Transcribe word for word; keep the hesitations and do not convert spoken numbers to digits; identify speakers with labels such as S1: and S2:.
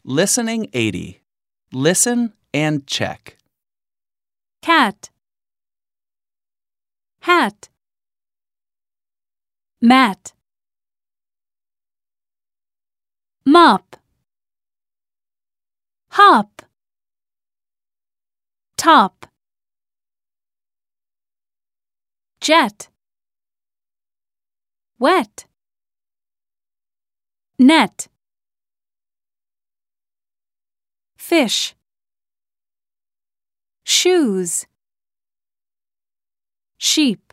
S1: Listening eighty. Listen and check.
S2: Cat, hat, mat, mop, hop, top, jet, wet, net, fish, shoes, sheep.